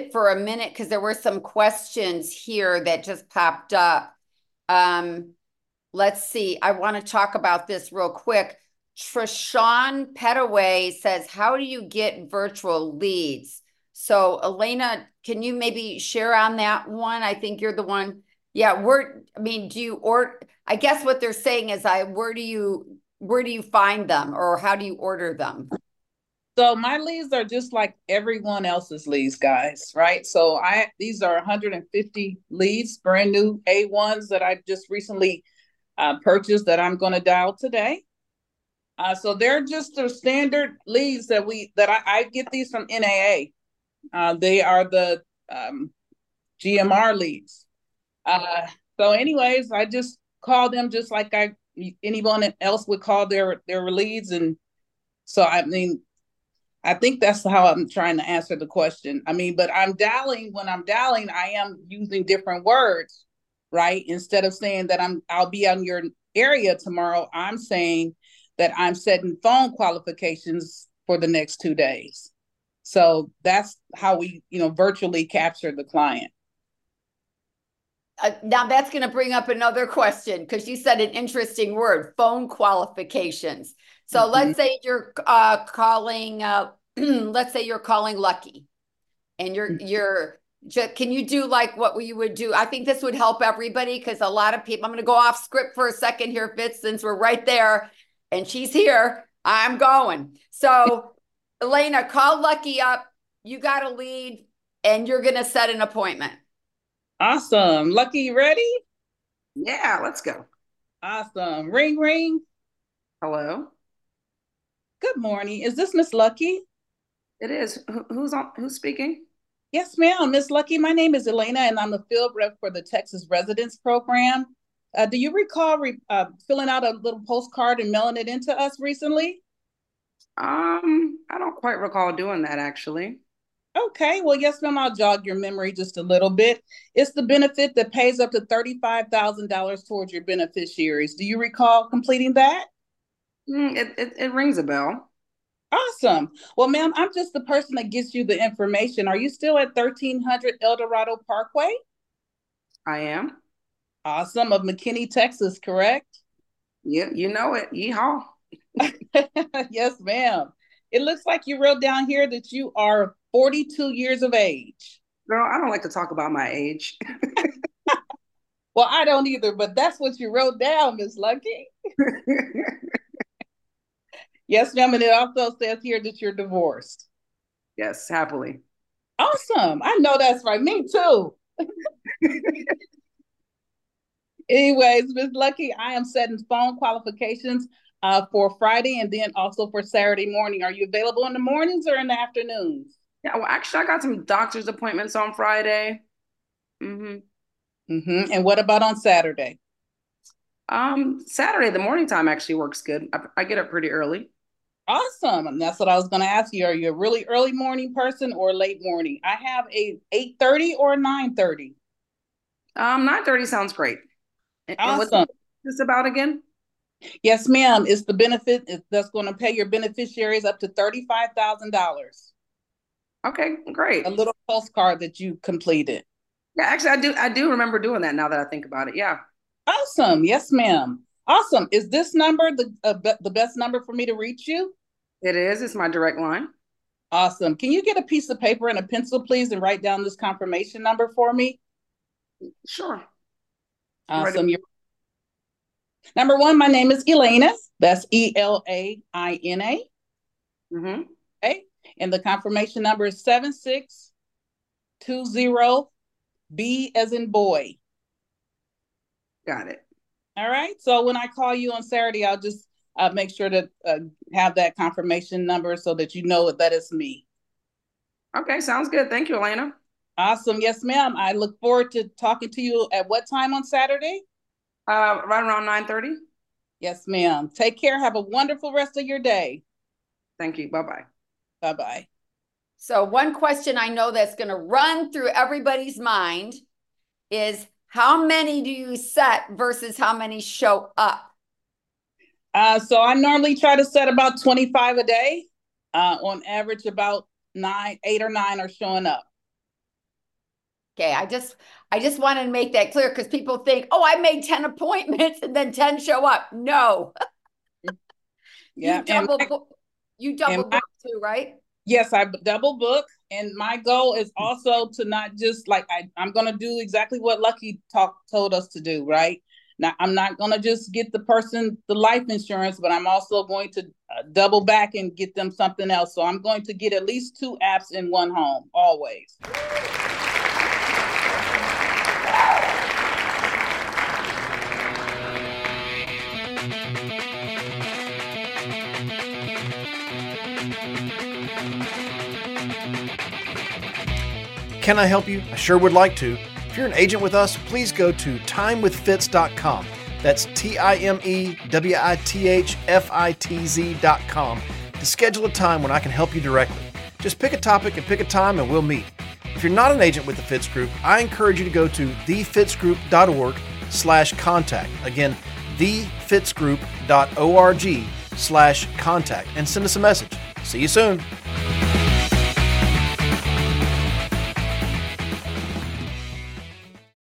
it for a minute because there were some questions here that just popped up. Um, let's see. I want to talk about this real quick. Trishawn Petaway says, how do you get virtual leads? So Elena, can you maybe share on that one? I think you're the one. Yeah, do you, or I guess what they're saying is where do you find them or how do you order them? So my leads are just like everyone else's leads, guys, right? So these are 150 leads, brand new A1s that I just recently purchased that I'm going to dial today. So they're just the standard leads that I get these from NAA. They are the GMR leads. So, anyways, I just call them just like anyone else would call their leads, and so I mean, I think that's how I'm trying to answer the question. I mean, but when I'm dialing, I am using different words, right? Instead of saying that I'll be on your area tomorrow, I'm saying that I'm setting phone qualifications for the next 2 days. So that's how we, virtually capture the client. Now that's going to bring up another question because you said an interesting word, phone qualifications. So Mm-hmm. let's say you're calling, let's say you're calling Lucky, and can you do like what you would do? I think this would help everybody because a lot of people. I'm going to go off script for a second here, Fitz, since we're right there, and she's here. I'm going. So Elena, call Lucky up. You got a lead, and you're going to set an appointment. Awesome. Lucky, you ready? Yeah, let's go. Awesome. Ring, ring. Hello. Good morning. Is this Miss Lucky? It is. Who's speaking? Yes, ma'am. Miss Lucky, my name is Elena, and I'm the field rep for the Texas Residence Program. Do you recall filling out a little postcard and mailing it into us recently? I don't quite recall doing that actually. Okay, well, yes, ma'am, I'll jog your memory just a little bit. It's the benefit that pays up to $35,000 towards your beneficiaries. Do you recall completing that? It rings a bell. Awesome. Well, ma'am, I'm just the person that gets you the information. Are you still at 1300 El Dorado Parkway? I am. Awesome. Of McKinney, Texas, correct? You know it. Yeehaw. Yes, ma'am. It looks like you wrote down here that you are 42 years of age. Girl, I don't like to talk about my age. Well, I don't either, but that's what you wrote down, Miss Lucky. Yes, ma'am. And it also says here that you're divorced. Yes, happily. Awesome. I know that's right. Me too. Anyways, Miss Lucky, I am setting phone qualifications for Friday and then also for Saturday morning. Are you available in the mornings or in the afternoons? Yeah, well, actually, I got some doctor's appointments on Friday. Mm-hmm. And what about on Saturday? Saturday, the morning time actually works good. I get up pretty early. Awesome. And that's what I was going to ask you. Are you a really early morning person or late morning? I have a 8:30 or 9:30. 9:30 sounds great. And what's Awesome. this about again? Yes, ma'am. It's the benefit that's going to pay your beneficiaries up to $35,000. Okay, great. A little postcard that you completed. Yeah, actually, I do remember doing that now that I think about it. Yeah, Awesome. Yes, ma'am. Awesome. Is this number the best number for me to reach you? it is. It's my direct line. Awesome. Can you get a piece of paper and a pencil, please, and write down this confirmation number for me? Sure. I'm ready. Awesome. Number one, my name is Elena. That's Elaina. Mm-hmm. Okay. And the confirmation number is 7620B as in boy. Got it. All right. So when I call you on Saturday, I'll just make sure to have that confirmation number so that you know that it's me. Okay, sounds good. Thank you, Elena. Awesome. Yes, ma'am. I look forward to talking to you at what time on Saturday? Right around 9:30. Yes, ma'am. Take care. Have a wonderful rest of your day. Thank you. Bye-bye. Bye-bye. So one question I know that's going to run through everybody's mind is how many do you set versus how many show up? So I normally try to set about 25 a day. On average, about 8 or 9 are showing up. Okay, I just wanted to make that clear because people think, oh, I made 10 appointments and then 10 show up. No. Yeah. You double book too, right? Yes, I double book. And my goal is also to not just like, I'm going to do exactly what Lucky told us to do, right? Now, I'm not going to just get the person the life insurance, but I'm also going to double back and get them something else. So I'm going to get at least 2 apps in one home, always. Can I help you? I sure would like to. If you're an agent with us, please go to timewithfitz.com. That's TIMEWITHFITZ.com to schedule a time when I can help you directly. Just pick a topic and pick a time and we'll meet. If you're not an agent with the Fitz Group, I encourage you to go to thefitzgroup.org/contact. Again, thefitzgroup.org/contact and send us a message. See you soon.